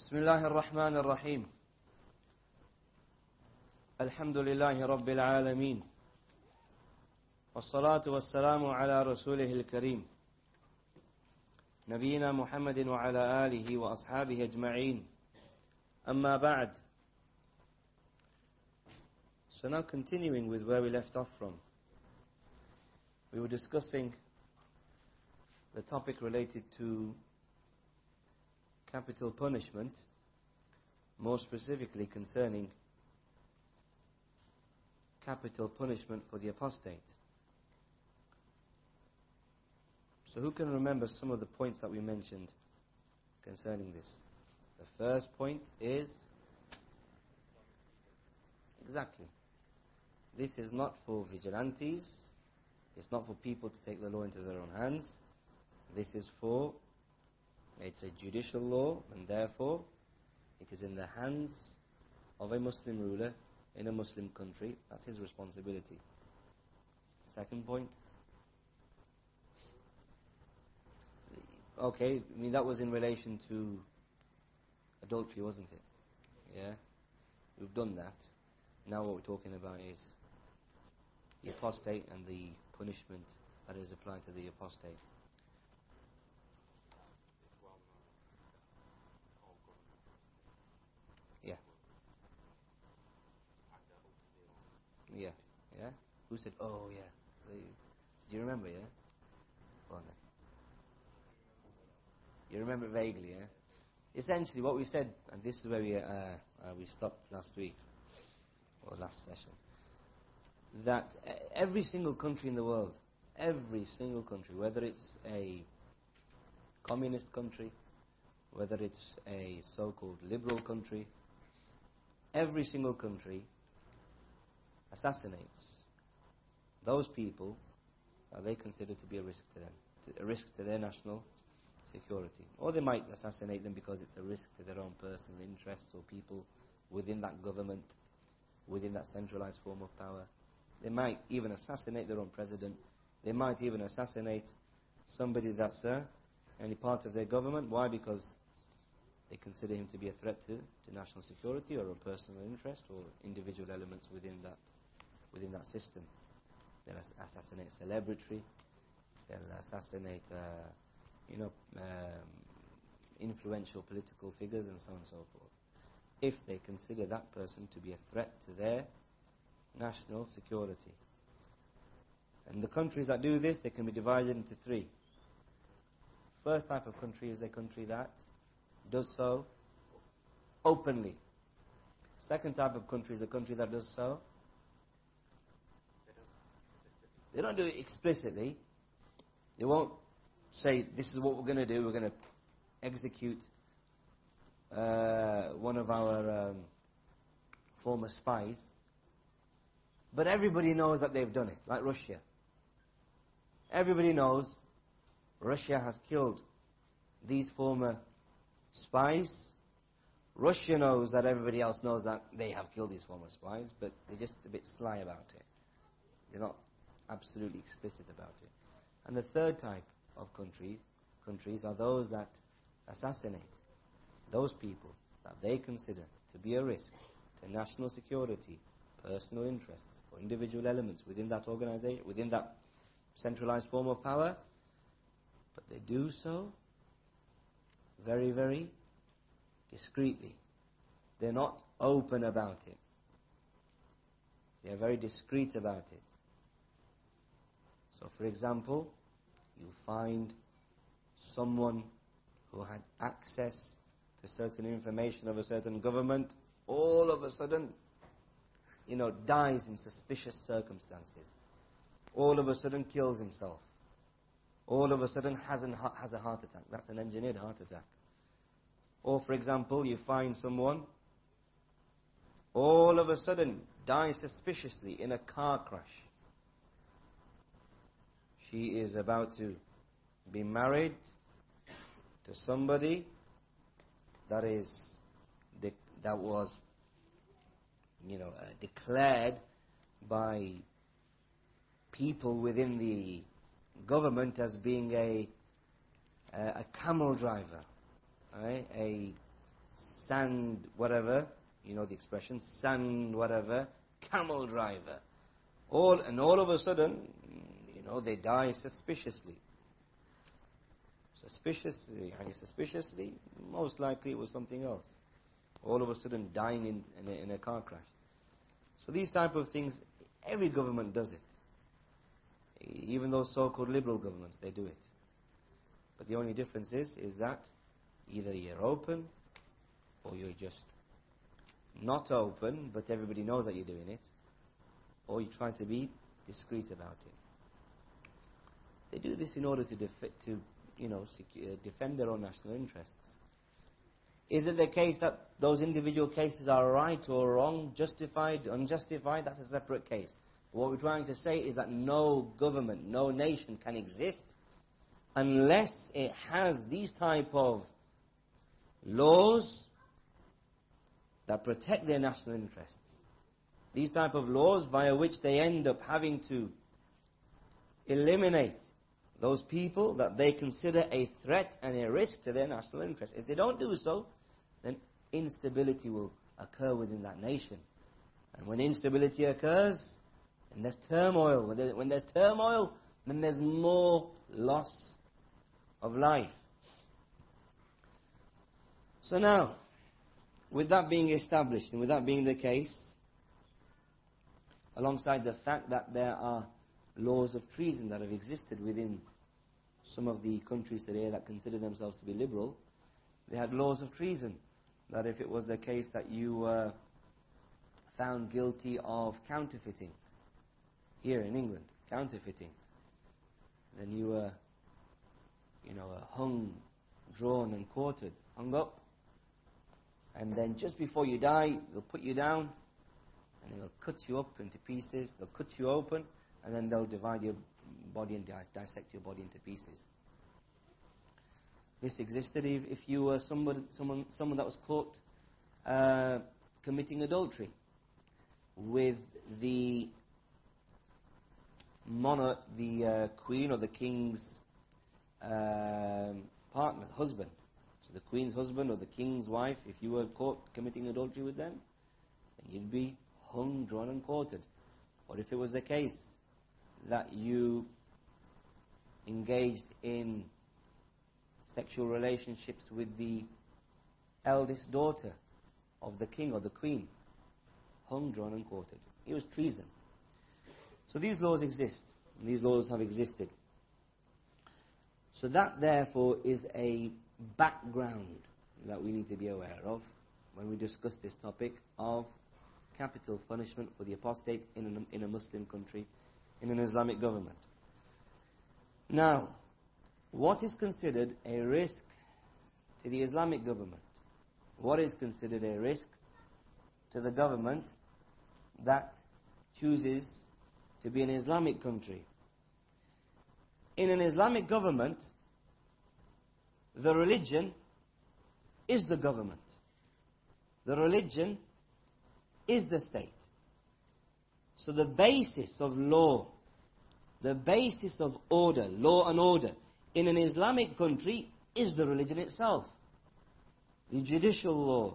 بسم الله الرحمن الرحيم الحمد لله رب العالمين والصلاة والسلام على رسوله الكريم نبينا محمد وعلى آله وأصحابه أجمعين أما بعد. So now continuing with where we left off from, we were discussing the topic related to capital punishment, more specifically concerning capital punishment for the apostate. So who can remember some of the points that we mentioned concerning this? The first point is, exactly, this is not for vigilantes, it's not for people to take the law into their own hands. This is for, it's a judicial law, and therefore it is in the hands of a Muslim ruler in a Muslim country. That's his responsibility. Second point. Okay, I mean that was in relation to adultery, wasn't it? Yeah, we've done that. Now what we're talking about is the apostate and the punishment that is applied to the apostate. Yeah. Yeah. Yeah. Who said, oh yeah. Do you remember, yeah? Go on then. You remember it vaguely, yeah? Essentially what we said, and this is where we stopped last week, or last session, that every single country in the world, every single country, whether it's a communist country, whether it's a so-called liberal country, every single country assassinates those people that they consider to be a risk to them, a risk to their national security. Or they might assassinate them because it's a risk to their own personal interests or people within that government, within that centralized form of power. They might even assassinate their own president. They might even assassinate somebody that's any part of their government. Why? Because they consider him to be a threat to national security or a personal interest or individual elements within that system. They'll assassinate a celebrity. They'll assassinate influential political figures and so on and so forth, if they consider that person to be a threat to their national security. And the countries that do this, they can be divided into three. First type of country is a country that does so openly. Second type of country is a country that does so. They don't do it explicitly. They won't say, this is what we're going to do, we're going to execute one of our former spies. But everybody knows that they've done it, like Russia. Everybody knows Russia has killed these former spies. Russia knows that everybody else knows that they have killed these former spies, but they're just a bit sly about it. They're not absolutely explicit about it. And the third type of countries are those that assassinate those people that they consider to be a risk to national security, personal interests, or individual elements within that organization, within that centralized form of power. But they do so very, very discreetly. They're not open about it. They're very discreet about it. So, for example, you find someone who had access to certain information of a certain government, all of a sudden, dies in suspicious circumstances. All of a sudden kills himself. All of a sudden has a heart attack. That's an engineered heart attack. Or, for example, you find someone, all of a sudden dies suspiciously in a car crash. She is about to be married to somebody that was declared by people within the government as being a camel driver, right? A sand whatever, you know the expression, sand whatever, camel driver. All of a sudden, you know, they die suspiciously. Suspiciously, most likely it was something else. All of a sudden dying in a car crash. So these type of things, every government does it. Even those so-called liberal governments, they do it. But the only difference is that either you're open or you're just not open, but everybody knows that you're doing it, or you try to be discreet about it. They do this in order to defend their own national interests. Is it the case that those individual cases are right or wrong, justified, unjustified? That's a separate case. What we're trying to say is that no government, no nation can exist unless it has these type of laws that protect their national interests. These type of laws via which they end up having to eliminate those people that they consider a threat and a risk to their national interests. If they don't do so, then instability will occur within that nation. And when instability occurs, then there's turmoil. When there's turmoil, then there's more loss of life. So now, with that being established, and with that being the case, alongside the fact that there are laws of treason that have existed within some of the countries today that consider themselves to be liberal, they had laws of treason, that if it was the case that you were found guilty of counterfeiting, here in England, counterfeiting, then you were, hung, drawn and quartered, hung up, and then just before you die, they'll put you down, and they'll cut you up into pieces, they'll cut you open, and then they'll divide your body and dissect your body into pieces. This existed if you were someone that was caught committing adultery with the monarch, the queen or the king's partner, husband. So the queen's husband or the king's wife, if you were caught committing adultery with them, then you'd be hung, drawn and quartered. Or if it was the case that you engaged in sexual relationships with the eldest daughter of the king or the queen, hung, drawn and quartered. It was treason. So these laws exist, and these laws have existed. So that therefore is a background that we need to be aware of when we discuss this topic of capital punishment for the apostate in a Muslim country, in an Islamic government. Now, what is considered a risk to the Islamic government? What is considered a risk to the government that chooses to be an Islamic country? In an Islamic government, the religion is the government. The religion is the state. So the basis of law, the basis of order, law and order, in an Islamic country is the religion itself. The judicial law,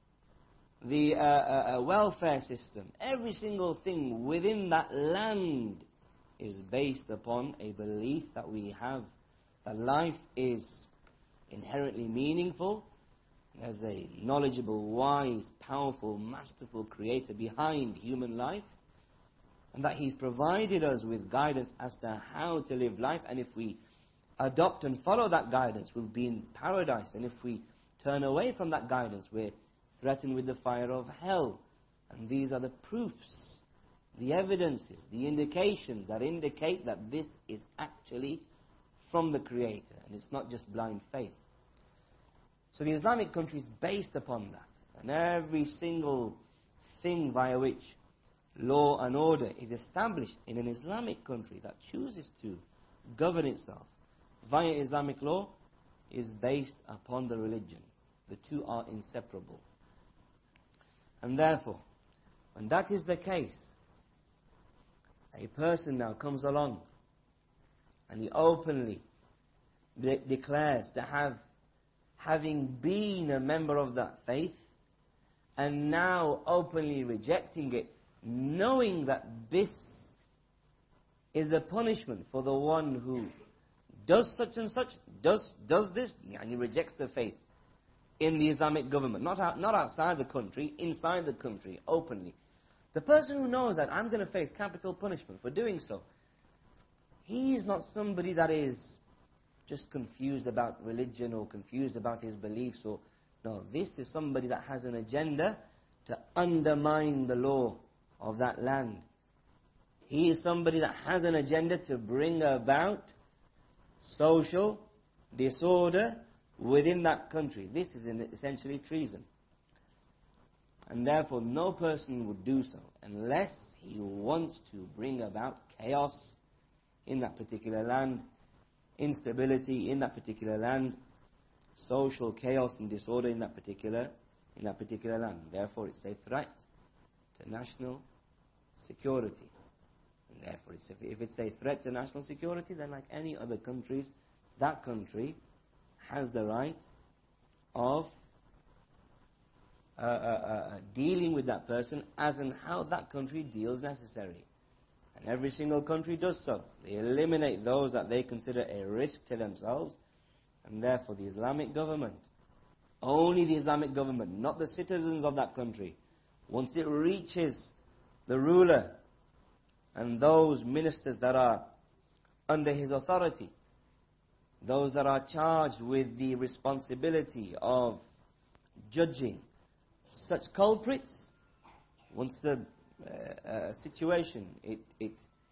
the welfare system, every single thing within that land is based upon a belief that we have that life is inherently meaningful. There's a knowledgeable, wise, powerful, masterful creator behind human life, and that He's provided us with guidance as to how to live life, and if we adopt and follow that guidance, we'll be in paradise, and if we turn away from that guidance, we're threatened with the fire of hell. And these are the proofs, the evidences, the indications that indicate that this is actually from the Creator, and it's not just blind faith. So the Islamic country is based upon that, and every single thing via which law and order is established in an Islamic country that chooses to govern itself via Islamic law is based upon the religion. The two are inseparable. And therefore, when that is the case, a person now comes along and he openly declares to having been a member of that faith, and now openly rejecting it, knowing that this is the punishment for the one who does such and such, does this, and he rejects the faith in the Islamic government, not outside the country, inside the country, openly. The person who knows that I'm going to face capital punishment for doing so, he is not somebody that is just confused about religion or confused about his beliefs. Or no, this is somebody that has an agenda to undermine the law of that land. He is somebody that has an agenda to bring about social disorder within that country. This is essentially treason. And therefore no person would do so unless he wants to bring about chaos in that particular land, instability in that particular land, social chaos and disorder in that particular land. Therefore it's a threat to national security. And therefore if it's a threat to national security, then like any other countries, that country has the right of dealing with that person as and how that country deals necessary. And every single country does so. They eliminate those that they consider a risk to themselves, and therefore the Islamic government, only the Islamic government, not the citizens of that country, once it reaches the ruler and those ministers that are under his authority, those that are charged with the responsibility of judging such culprits, once the situation it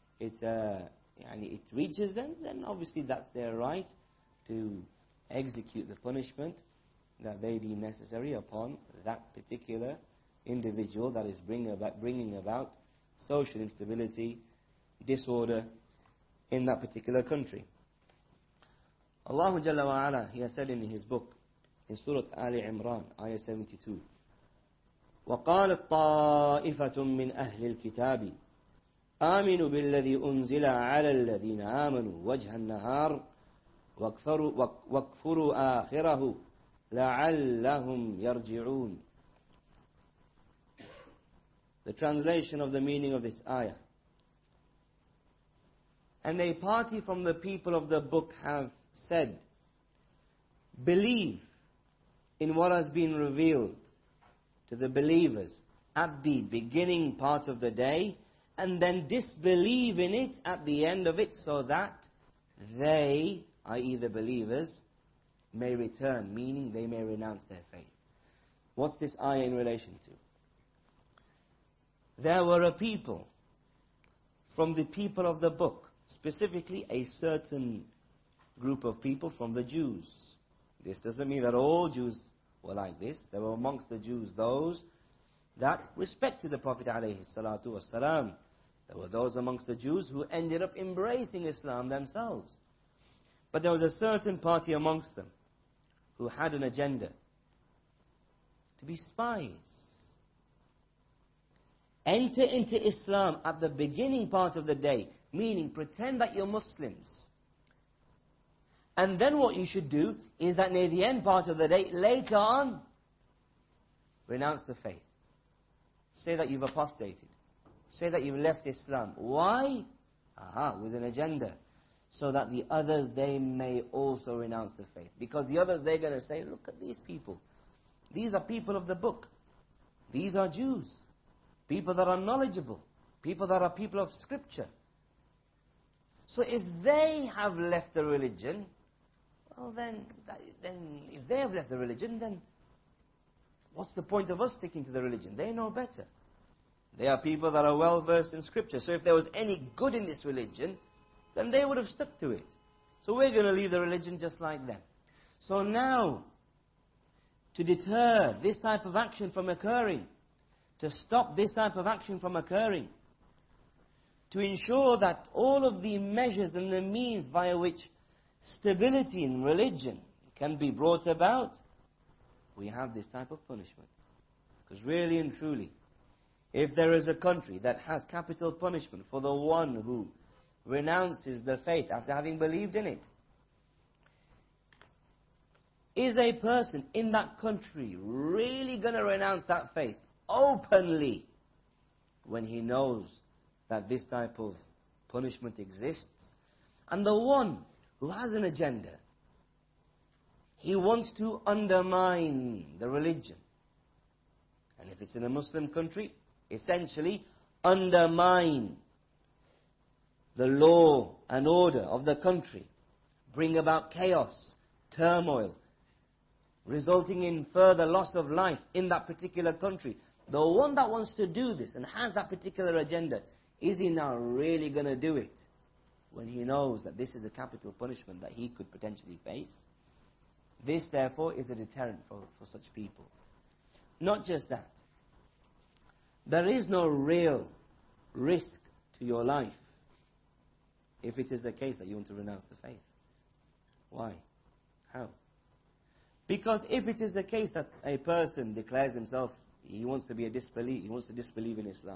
reaches them, then obviously that's their right to execute the punishment that they deem necessary upon that particular individual that is bringing about social instability, disorder in that particular country. Allah Jalla wa Ala, He has said in His book, in Surah Ali Imran, ayah 72, وَقَالَتْ طَائِفَةٌ مِّنْ أَهْلِ الْكِتَابِ آمِنُوا بِالَّذِي أُنزِلَ عَلَى الَّذِينَ آمَنُوا وَجْهَ النَّهَارِ وَاكْفُرُوا آخِرَهُ لَعَلَّهُمْ يَرْجِعُونَ. The translation of the meaning of this ayah. And a party from the people of the book have said, believe in what has been revealed to the believers at the beginning part of the day, and then disbelieve in it at the end of it, so that they, i.e. the believers, may return, meaning they may renounce their faith. What's this ayah in relation to? There were a people from the people of the book, specifically a certain group of people from the Jews. This doesn't mean that all Jews were like this. There were amongst the Jews those that respected the Prophet ﷺ. There were those amongst the Jews who ended up embracing Islam themselves. But there was a certain party amongst them who had an agenda to be spies. Enter into Islam at the beginning part of the day, meaning pretend that you're Muslims. And then what you should do is that near the end part of the day, later on, renounce the faith. Say that you've apostated. Say that you've left Islam. Why? With an agenda. So that the others, they may also renounce the faith. Because the others, they're going to say, look at these people. These are people of the book. These are Jews. People that are knowledgeable. People that are people of scripture. So if they have left the religion, well then if they have left the religion, then what's the point of us sticking to the religion? They know better. They are people that are well versed in scripture. So if there was any good in this religion, then they would have stuck to it. So we're going to leave the religion just like them. So now, to deter this type of action from occurring, to stop this type of action from occurring, to ensure that all of the measures and the means via which stability in religion can be brought about, we have this type of punishment. Because really and truly, if there is a country that has capital punishment for the one who renounces the faith after having believed in it, Is a person in that country really going to renounce that faith openly when he knows that this type of punishment exists? And the one who has an agenda, he wants to undermine the religion. And if it's in a Muslim country, essentially undermine the law and order of the country, bring about chaos, turmoil, resulting in further loss of life in that particular country. The one that wants to do this and has that particular agenda, is he now really going to do it when he knows that this is a capital punishment that he could potentially face? This, therefore, is a deterrent for such people. Not just that. There is no real risk to your life if it is the case that you want to renounce the faith. Why? How? Because if it is the case that a person declares himself, he wants to be a disbeliever, he wants to disbelieve in Islam,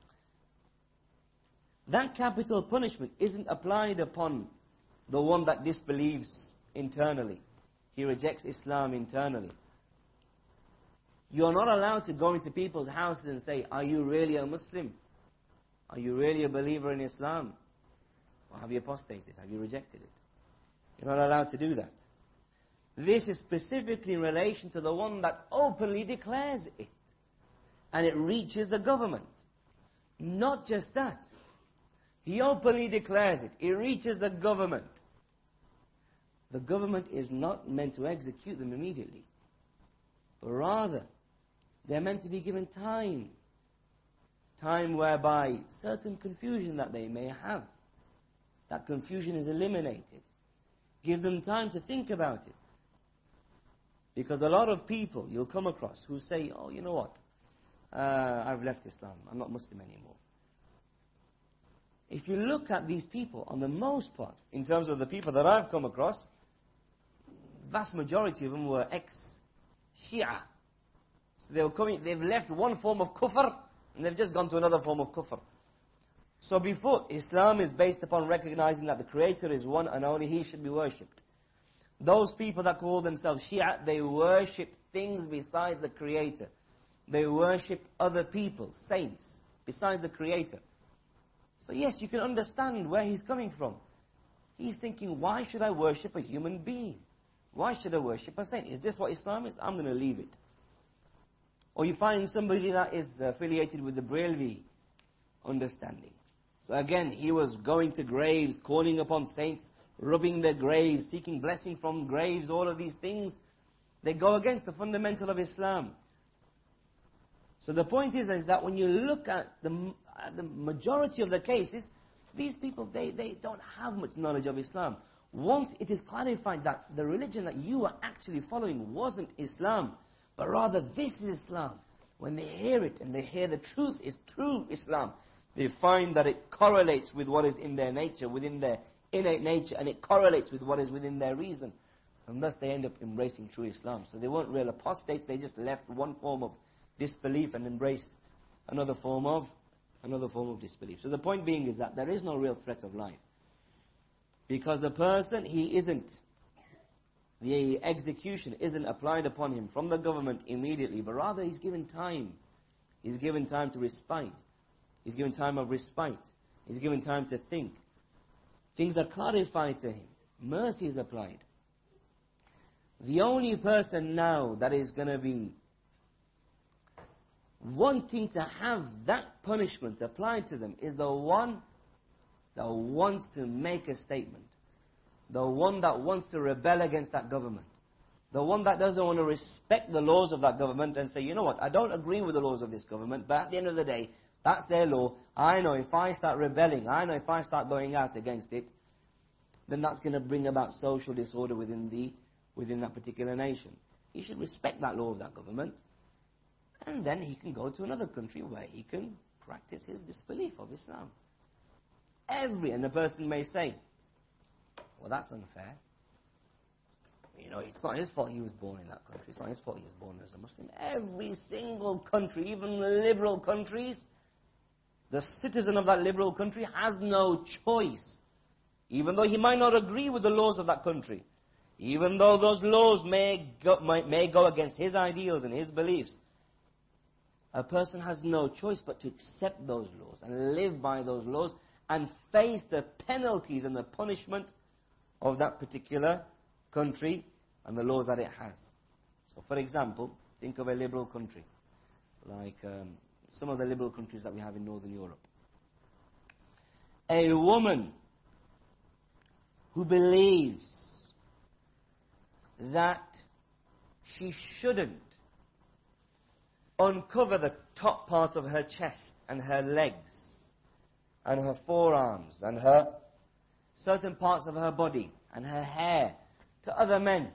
that capital punishment isn't applied upon the one that disbelieves internally. He rejects Islam internally. You're not allowed to go into people's houses and say, are you really a Muslim? Are you really a believer in Islam? Or have you apostated? Have you rejected it? You're not allowed to do that. This is specifically in relation to the one that openly declares it. And it reaches the government. Not just that. He openly declares it. It reaches the government. The government is not meant to execute them immediately. But rather, they're meant to be given time. Time whereby certain confusion that they may have, that confusion is eliminated. Give them time to think about it. Because a lot of people you'll come across who say, oh, you know what, I've left Islam, I'm not Muslim anymore. If you look at these people, on the most part, in terms of the people that I've come across, vast majority of them were ex-Shia. So they've left one form of kufr, and they've just gone to another form of kufr. So before, Islam is based upon recognizing that the Creator is one and only He should be worshipped. Those people that call themselves Shia, they worship things besides the Creator. They worship other people, saints, besides the Creator. So yes, you can understand where he's coming from. He's thinking, why should I worship a human being? Why should I worship a saint? Is this what Islam is? I'm going to leave it. Or you find somebody that is affiliated with the Brailvi understanding. So again, he was going to graves, calling upon saints, rubbing their graves, seeking blessing from graves, all of these things. They go against the fundamental of Islam. So the point is that when you look at the majority of the cases, these people, they don't have much knowledge of Islam. Once it is clarified that the religion that you are actually following wasn't Islam, but rather this is Islam, when they hear it and they hear the truth is true Islam, they find that it correlates with what is in their nature, within their innate nature, and it correlates with what is within their reason. And thus they end up embracing true Islam. So they weren't real apostates, they just left one form of disbelief and embraced another form of disbelief. So the point being is that there is no real threat of life. Because the person, the execution isn't applied upon him from the government immediately, but rather he's given time. He's given time to respite. He's given time of respite. He's given time to think. Things are clarified to him. Mercy is applied. The only person now that is going to be wanting to have that punishment applied to them is the one that wants to make a statement. The one that wants to rebel against that government. The one that doesn't want to respect the laws of that government and say, you know what, I don't agree with the laws of this government, but at the end of the day, that's their law. I know if I start rebelling, I know if I start going out against it, then that's going to bring about social disorder within that particular nation. He should respect that law of that government. And then he can go to another country where he can practice his disbelief of Islam. And the person may say, well, that's unfair. You know, it's not his fault he was born in that country. It's not his fault he was born as a Muslim. Every single country, even liberal countries, the citizen of that liberal country has no choice. Even though he might not agree with the laws of that country, even though those laws may go against his ideals and his beliefs, a person has no choice but to accept those laws and live by those laws and face the penalties and the punishment of that particular country and the laws that it has. So, for example, think of a liberal country, like some of the liberal countries that we have in Northern Europe. A woman who believes that she shouldn't uncover the top part of her chest and her legs and her forearms and her certain parts of her body and her hair to other men.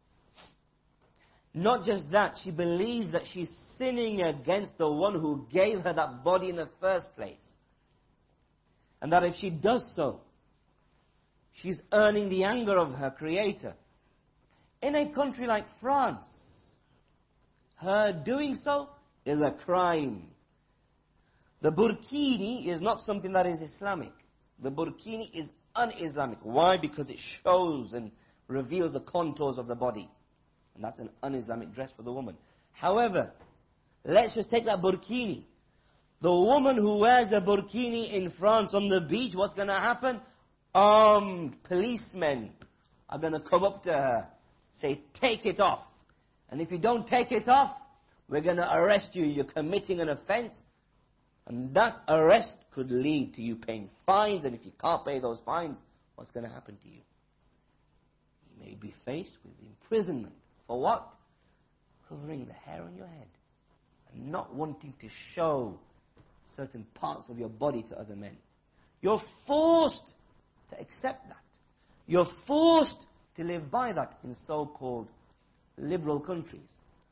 Not just that, she believes that she's sinning against the one who gave her that body in the first place. And that if she does so, she's earning the anger of her Creator. In a country like France, her doing so is a crime. The burkini is not something that is Islamic. The burkini is un-Islamic. Why? Because it shows and reveals the contours of the body. And that's an un-Islamic dress for the woman. However, let's just take that burkini. The woman who wears a burkini in France on the beach, what's going to happen? Armed policemen are going to come up to her, say, take it off. And if you don't take it off, we're going to arrest you. You're committing an offense. And that arrest could lead to you paying fines. And if you can't pay those fines, what's going to happen to you? You may be faced with imprisonment. For what? Covering the hair on your head. And not wanting to show certain parts of your body to other men. You're forced to accept that. You're forced to live by that in so-called liberal countries.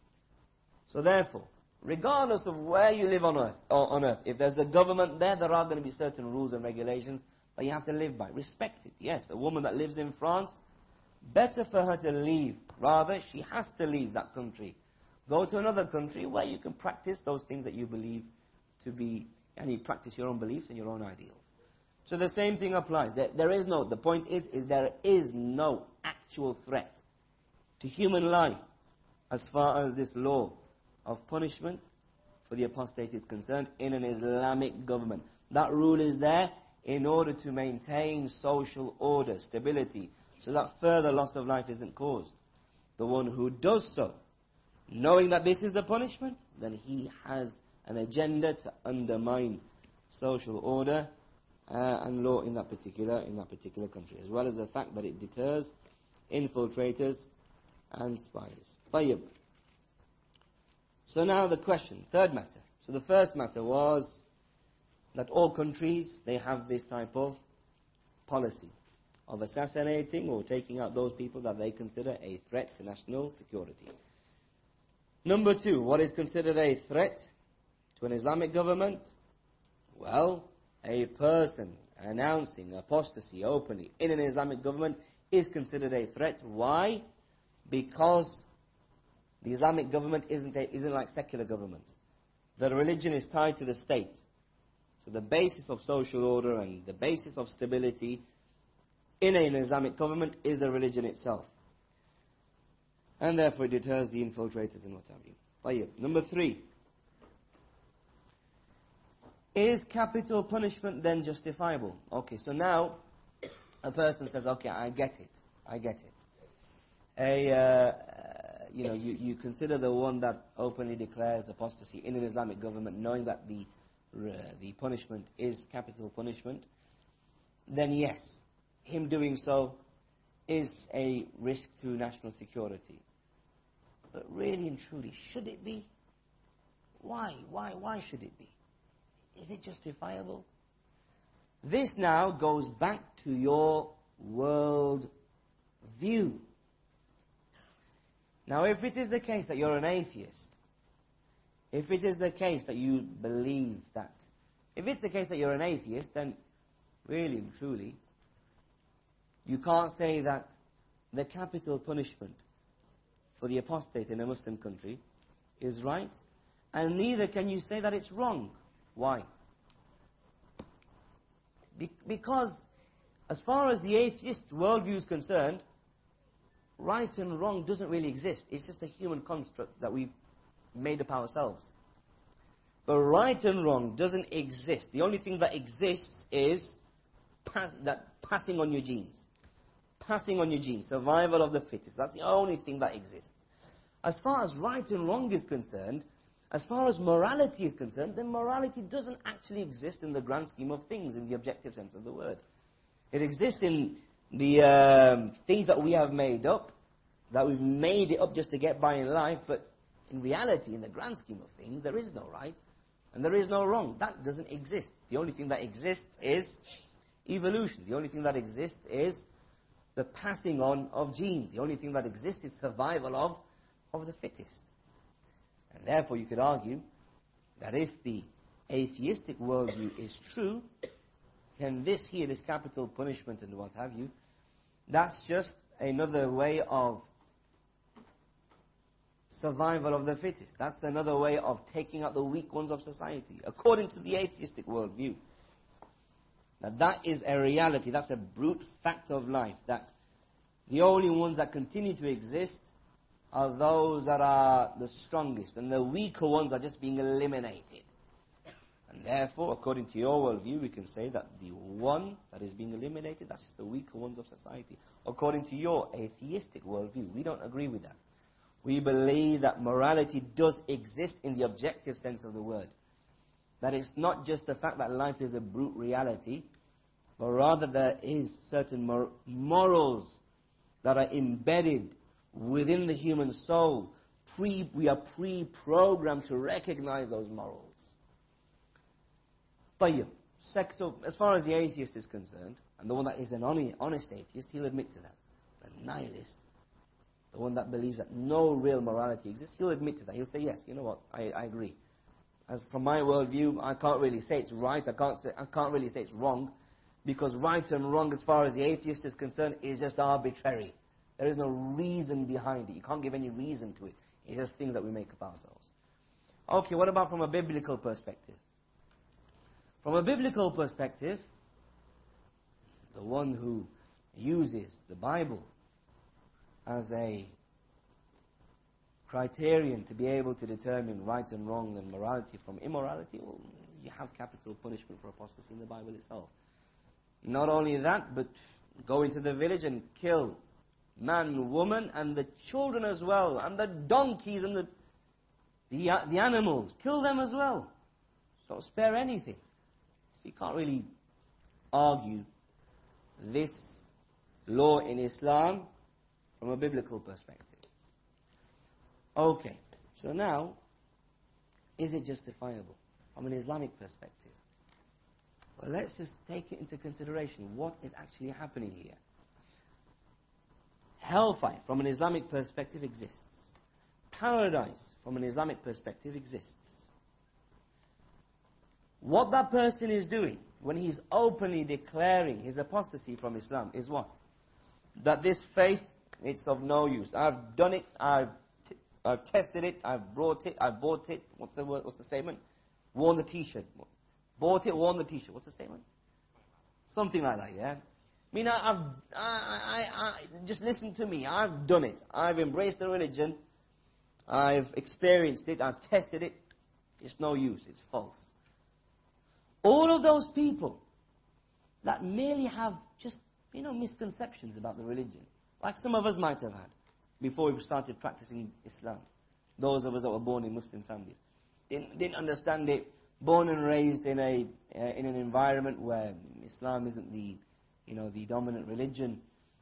So therefore, regardless of where you live on earth, if there's a government there, there are going to be certain rules and regulations that you have to live by. Respect it. Yes, a woman that lives in France, better for her to leave. Rather, she has to leave that country. Go to another country where you can practice those things that you believe to be, and you practice your own beliefs and your own ideals. So the same thing applies. The point is there is no actual threat to human life as far as this law of punishment for the apostate is concerned in an Islamic government. That rule is there in order to maintain social order, stability, so that further loss of life isn't caused. The one who does so, knowing that this is the punishment, then he has an agenda to undermine social order and law in that particular country, as well as the fact that it deters infiltrators and spies. Tayyib. So now the question, third matter. So the first matter was that all countries, they have this type of policy of assassinating or taking out those people that they consider a threat to national security. Number two, what is considered a threat to an Islamic government? Well, a person announcing apostasy openly in an Islamic government is considered a threat. Why? Because the Islamic government isn't like secular governments. The religion is tied to the state. So the basis of social order and the basis of stability in an Islamic government is the religion itself. And therefore it deters the infiltrators and what have you. Tayyib. Number three. Is capital punishment then justifiable? Okay, so now a person says, okay, I get it. You consider the one that openly declares apostasy in an Islamic government, knowing that the punishment is capital punishment, then yes, him doing so is a risk to national security. But really and truly, should it be? Why? Why should it be? Is it justifiable? This now goes back to your world view. Now, if it is the case that you're an atheist, if it is the case that you believe that, if it's the case that you're an atheist, then really and truly, you can't say that the capital punishment for the apostate in a Muslim country is right, and neither can you say that it's wrong. Why? Because as far as the atheist worldview is concerned, right and wrong doesn't really exist. It's just a human construct that we've made up ourselves. But right and wrong doesn't exist. The only thing that exists is passing on your genes. Passing on your genes. Survival of the fittest. That's the only thing that exists. As far as right and wrong is concerned, as far as morality is concerned, then morality doesn't actually exist in the grand scheme of things, in the objective sense of the word. It exists in the things that we have made up, that we've made it up just to get by in life, but in reality, in the grand scheme of things, there is no right and there is no wrong. That doesn't exist. The only thing that exists is evolution. The only thing that exists is the passing on of genes. The only thing that exists is survival of the fittest. And therefore you could argue that if the atheistic worldview is true, then this here, this capital punishment and what have you, that's just another way of survival of the fittest. That's another way of taking out the weak ones of society, according to the atheistic worldview. Now that is a reality, that's a brute fact of life, that the only ones that continue to exist are those that are the strongest, and the weaker ones are just being eliminated. And therefore, according to your worldview, we can say that the one that is being eliminated, that's just the weaker ones of society. According to your atheistic worldview, we don't agree with that. We believe that morality does exist in the objective sense of the word. That it's not just the fact that life is a brute reality, but rather there is certain morals that are embedded within the human soul. We are pre-programmed to recognize those morals. طيب, so as far as the atheist is concerned, and the one that is an honest atheist, he'll admit to that. The nihilist, the one that believes that no real morality exists, he'll admit to that. He'll say, yes, you know what, I agree. As from my worldview, I can't really say it's right, I can't really say it's wrong, because right and wrong as far as the atheist is concerned is just arbitrary. There is no reason behind it. You can't give any reason to it. It's just things that we make up ourselves. Okay, what about from a biblical perspective? From a biblical perspective, the one who uses the Bible as a criterion to be able to determine right and wrong and morality from immorality, well, you have capital punishment for apostasy in the Bible itself. Not only that, but go into the village and kill man, woman, and the children as well, and the donkeys and the animals. Kill them as well. Don't spare anything. So you can't really argue this law in Islam from a biblical perspective. Okay, so now, is it justifiable from an Islamic perspective? Well, let's just take it into consideration. What is actually happening here? Hellfire, from an Islamic perspective, exists. Paradise, from an Islamic perspective, exists. What that person is doing when he's openly declaring his apostasy from Islam is what? That this faith, it's of no use. I've done it, I've tested it, I've brought it, I've bought it. What's the word? What's the statement? Worn the t-shirt. Bought it, worn the t-shirt. What's the statement? Something like that, yeah? I mean, just listen to me. I've done it. I've embraced the religion. I've experienced it. I've tested it. It's no use. It's false. All of those people that merely have just, misconceptions about the religion, like some of us might have had before we started practicing Islam. Those of us that were born in Muslim families didn't understand it. Born and raised in an environment where Islam isn't the dominant religion.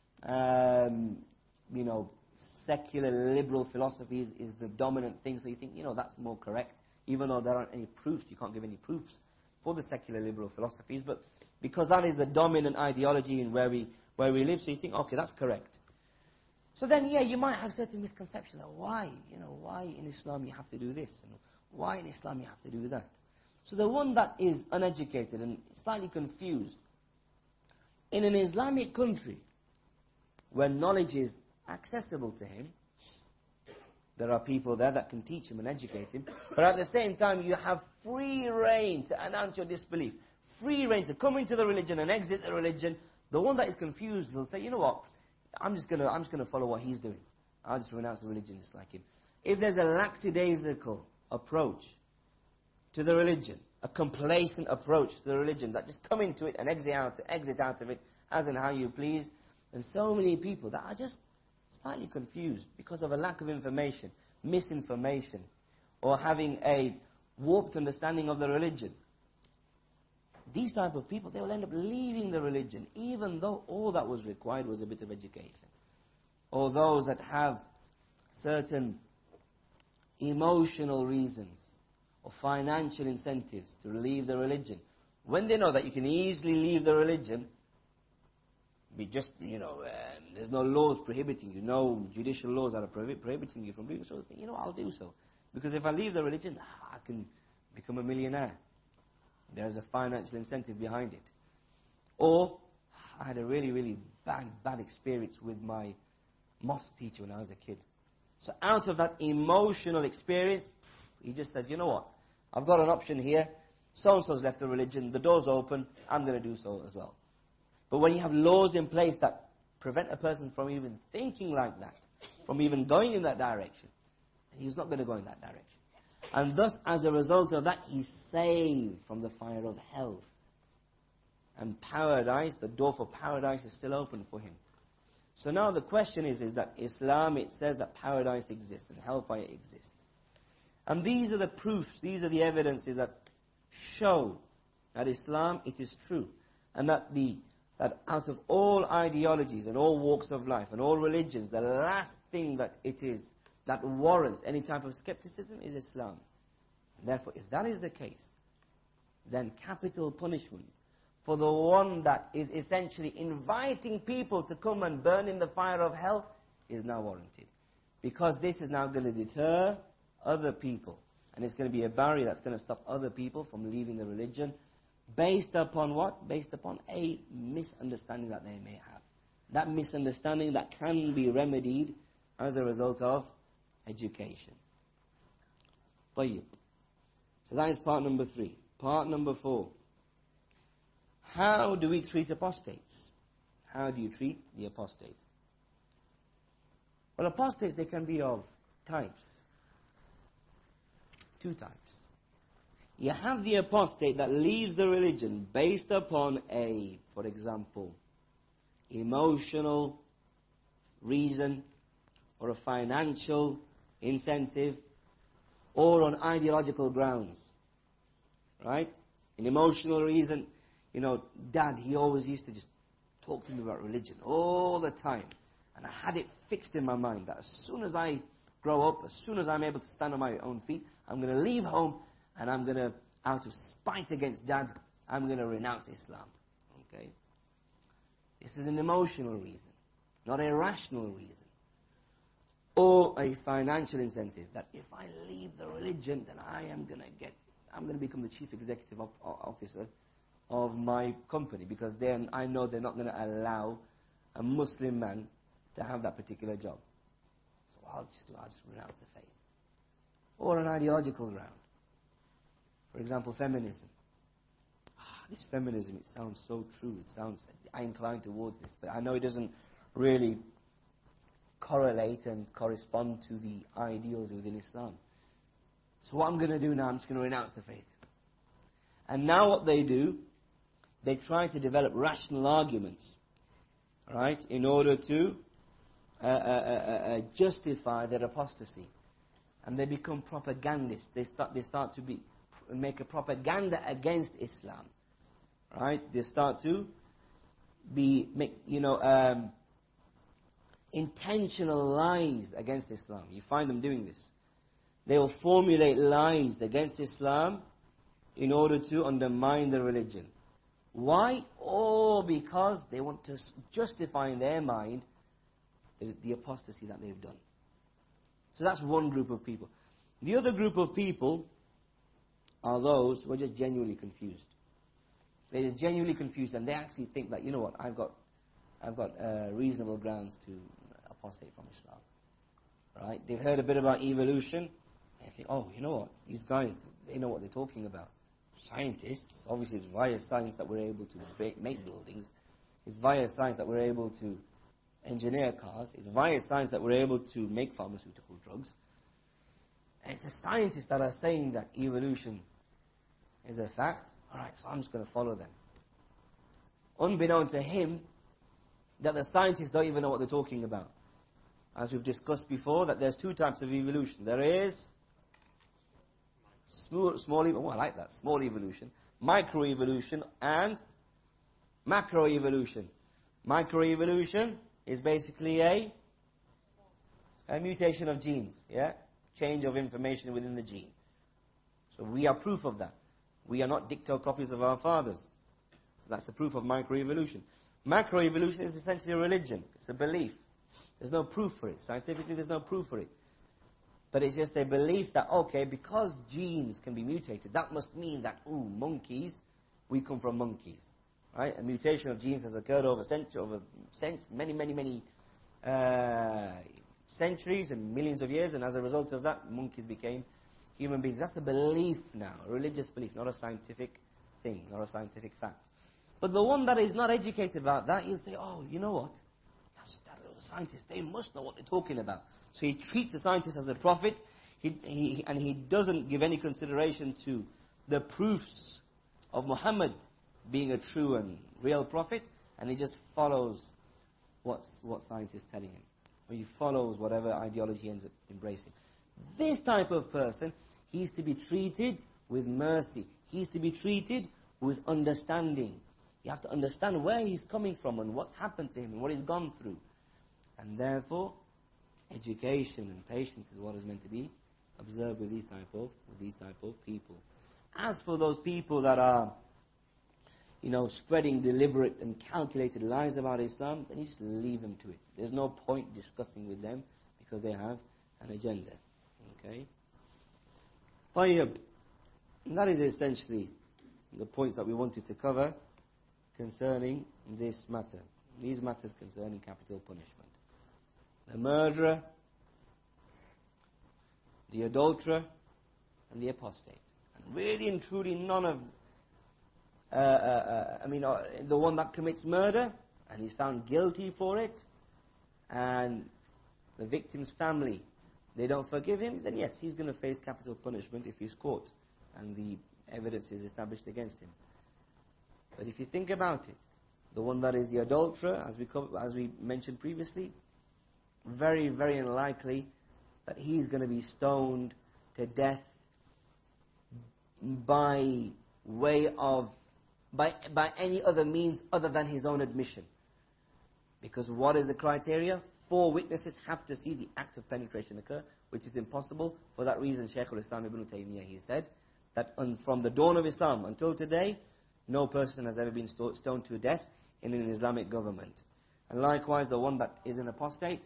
Secular liberal philosophy is the dominant thing. So you think, that's more correct, even though there aren't any proofs. You can't give any proofs for the secular liberal philosophies, but because that is the dominant ideology in where we live, so you think, okay, that's correct. So then, you might have certain misconceptions. Like, why in Islam you have to do this, and why in Islam you have to do that. So the one that is uneducated and slightly confused, in an Islamic country where knowledge is accessible to him, there are people there that can teach him and educate him, but at the same time you have free reign to announce your disbelief, free reign to come into the religion and exit the religion. The one that is confused will say, you know what, I'm just gonna follow what he's doing. I'll just renounce the religion just like him. If there's a lackadaisical approach to the religion, a complacent approach to the religion, that just come into it and exit out of it as and how you please, and so many people that are just slightly confused because of a lack of information, misinformation, or having a warped understanding of the religion. These type of people, they will end up leaving the religion, even though all that was required was a bit of education. Or those that have certain emotional reasons or financial incentives to leave the religion. When they know that you can easily leave the religion, there's no laws prohibiting you, no judicial laws that are prohibiting you from doing so, they think, I'll do so. Because if I leave the religion, I can become a millionaire. There's a financial incentive behind it. Or, I had a really, really bad experience with my mosque teacher when I was a kid. So out of that emotional experience, he just says, you know what? I've got an option here. So-and-so's left the religion. The door's open. I'm going to do so as well. But when you have laws in place that prevent a person from even thinking like that, from even going in that direction, he's not going to go in that direction. And thus, as a result of that, he's saved from the fire of hell. And paradise, the door for paradise is still open for him. So now the question is that Islam, it says that paradise exists and hellfire exists. And these are the proofs, these are the evidences that show that Islam, it is true. And that out of all ideologies and all walks of life and all religions, the last thing that it is that warrants any type of skepticism is Islam. Therefore, if that is the case, then capital punishment for the one that is essentially inviting people to come and burn in the fire of hell is now warranted. Because this is now going to deter other people. And it's going to be a barrier that's going to stop other people from leaving the religion. Based upon what? Based upon a misunderstanding that they may have. That misunderstanding that can be remedied as a result of education. طيب. So that is part number 3. Part number 4. How do we treat apostates? How do you treat the apostates? Well, apostates, they can be of types. 2 types. You have the apostate that leaves the religion based upon for example, emotional reason or a financial incentive or on ideological grounds. Right? An emotional reason, Dad, he always used to just talk to me about religion all the time. And I had it fixed in my mind that as soon as I grow up, as soon as I'm able to stand on my own feet, I'm going to leave home and I'm going to, out of spite against Dad, I'm going to renounce Islam. Okay? This is an emotional reason, not a rational reason. Or a financial incentive, that if I leave the religion, then I'm going to become the chief executive officer of my company, because then I know they're not going to allow a Muslim man to have that particular job. So I'll just renounce the faith. Or an ideological ground. For example, feminism. This feminism, it sounds so true. I incline towards this, but I know it doesn't really correlate and correspond to the ideals within Islam. So what I'm going to do now, I'm just going to renounce the faith. And now what they do, they try to develop rational arguments, right, in order to justify their apostasy. And they become propagandists. They start to make a propaganda against Islam, right? They start to make intentional lies against Islam. You find them doing this. They will formulate lies against Islam in order to undermine the religion. Why? All because they want to justify in their mind the apostasy that they've done. So that's one group of people. The other group of people are those who are just genuinely confused. They're just genuinely confused, and they actually think that, I've got reasonable grounds to apostate from Islam. Right? They've heard a bit about evolution. They think, these guys, they know what they're talking about. Scientists, obviously it's via science that we're able to make buildings. It's via science that we're able to engineer cars. It's via science that we're able to make pharmaceutical drugs. And it's the scientists that are saying that evolution is a fact. Alright, so I'm just going to follow them. Unbeknown to him, that the scientists don't even know what they're talking about. As we've discussed before, that there's two types of evolution. There is small evolution, microevolution, and macroevolution. Microevolution is basically a mutation of genes, change of information within the gene. So we are proof of that. We are not dictocopies of our fathers. So that's the proof of microevolution. Macroevolution is essentially a religion. It's a belief. There's no proof for it. Scientifically, there's no proof for it. But it's just a belief that, okay, because genes can be mutated, that must mean that, monkeys, we come from monkeys. Right? A mutation of genes has occurred over many centuries and millions of years, and as a result of that, monkeys became human beings. That's a belief now, a religious belief, not a scientific thing, not a scientific fact. But the one that is not educated about that, he'll say, oh, you know what? That little scientist, they must know what they're talking about. So he treats the scientist as a prophet, and he doesn't give any consideration to the proofs of Muhammad being a true and real prophet, and he just follows what science is telling him. Or he follows whatever ideology he ends up embracing. This type of person, he is to be treated with mercy. He is to be treated with understanding. You have to understand where he's coming from and what's happened to him and what he's gone through. And therefore, education and patience is what is meant to be observed with these type of people. As for those people that are, spreading deliberate and calculated lies about Islam, then you just leave them to it. There's no point discussing with them because they have an agenda. Okay? طيب. And that is essentially the points that we wanted to cover concerning this matter. These matters concerning capital punishment. The murderer, the adulterer, and the apostate. And really and truly none of the one that commits murder and is found guilty for it, and the victim's family, they don't forgive him, then yes, he's going to face capital punishment if he's caught and the evidence is established against him. But if you think about it, the one that is the adulterer, as we mentioned previously, very, very unlikely that he's going to be stoned to death by any other means other than his own admission. Because what is the criteria? 4 witnesses have to see the act of penetration occur, which is impossible. For that reason, Shaykh al-Islam ibn Taymiyyah, he said that from the dawn of Islam until today, no person has ever been stoned to death in an Islamic government. And likewise, the one that is an apostate,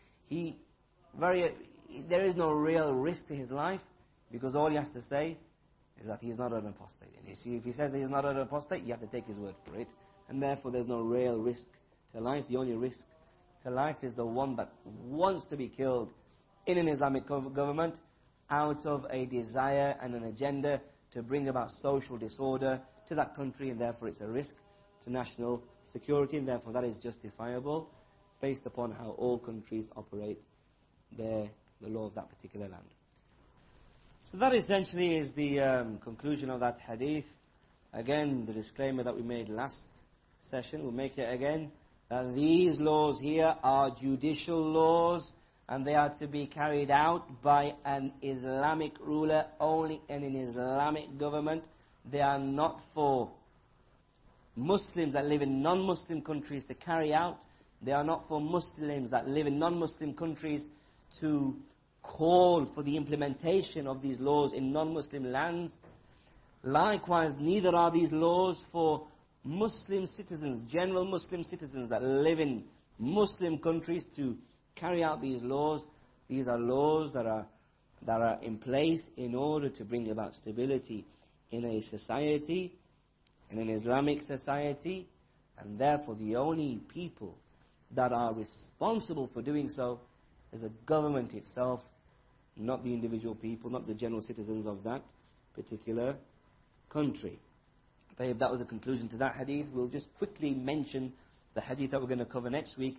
there is no real risk to his life, because all he has to say is that he is not an apostate. And you see, if he says that he is not an apostate, you have to take his word for it. And therefore, there's no real risk to life. The only risk to life is the one that wants to be killed in an Islamic government out of a desire and an agenda to bring about social disorder to that country, and therefore it's a risk to national security, and therefore that is justifiable based upon how all countries operate the law of that particular land. So that essentially is the conclusion of that hadith. Again, the disclaimer that we made last session, we'll make it again, that these laws here are judicial laws, and they are to be carried out by an Islamic ruler only in an Islamic government. They are not for Muslims that live in non-Muslim countries to carry out. They are not for Muslims that live in non-Muslim countries to call for the implementation of these laws in non-Muslim lands. Likewise, neither are these laws for Muslim citizens, general Muslim citizens that live in Muslim countries to carry out these laws. These are laws that are in place in order to bring about stability in a society, in an Islamic society, and therefore the only people that are responsible for doing so is the government itself, not the individual people, not the general citizens of that particular country. If that was the conclusion to that hadith, we'll just quickly mention the hadith that we're going to cover next week,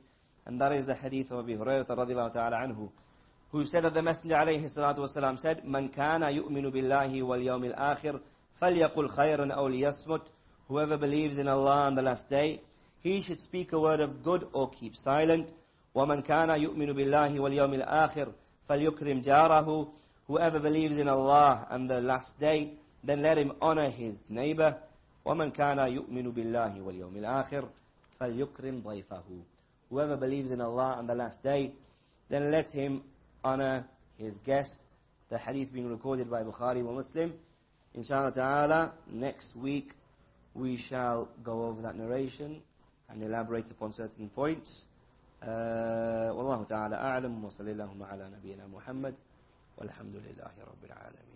And that is the hadith of Abu Hurairah radiallahu ta'ala anhu, who said that the Messenger alayhi salatu wasalam said, "Man kana yu'minu billahi wal yawmil akhir, falyaqul khayran aw liyasmut." Whoever believes in Allah on the last day, he should speak a word of good or keep silent. وَمَنْ كَانَ يُؤْمِنُ بِاللَّهِ وَالْيَوْمِ الْآخِرِ فَلْيُكْرِمْ جَارَهُ. Whoever believes in Allah and the last day, then let him honor his neighbor. وَمَنْ كَانَ يُؤْمِنُ بِاللَّهِ وَالْيَوْمِ الْآخِرِ فَلْيُكْرِمْ ضَيْفَهُ. Whoever believes in Allah and the last day, then let him honor his guest. The hadith being recorded by Bukhari wa Muslim. Inshallah ta'ala, next week we shall go over that narration and elaborate upon certain points. والله تعالى أعلم وصلى اللهم على نبينا محمد والحمد لله رب العالمين.